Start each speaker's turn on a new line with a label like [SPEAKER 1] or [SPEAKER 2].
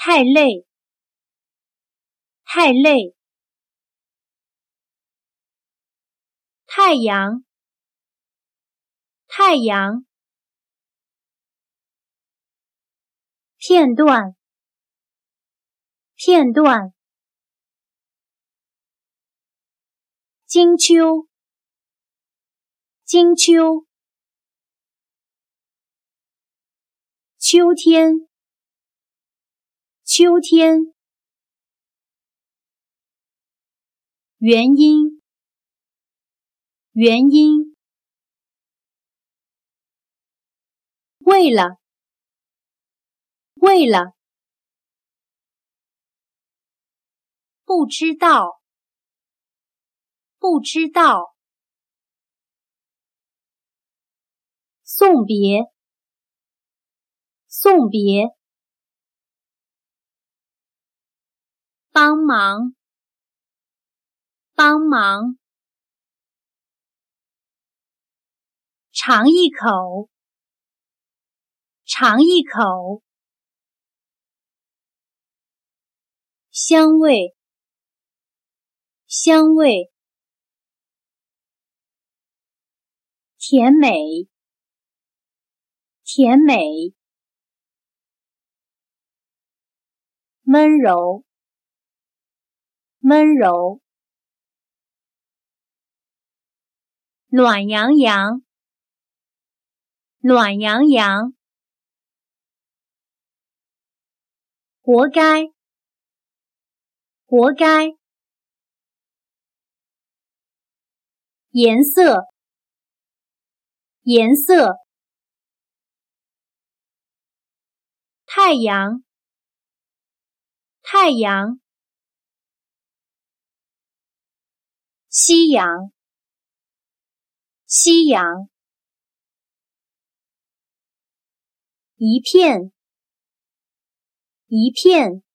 [SPEAKER 1] 太累，太累。太阳，太阳。片段，片段。金秋，金秋。秋天，秋天。原因，原因。为了，为了。不知道，不知道。送别，送别。帮忙，帮忙。尝一口，尝一口。香味，香味。甜美，甜美。温柔，温柔。暖洋洋，暖洋洋。活该，活该。颜色，颜色。太阳，太阳。夕阳，夕阳。一片，一片。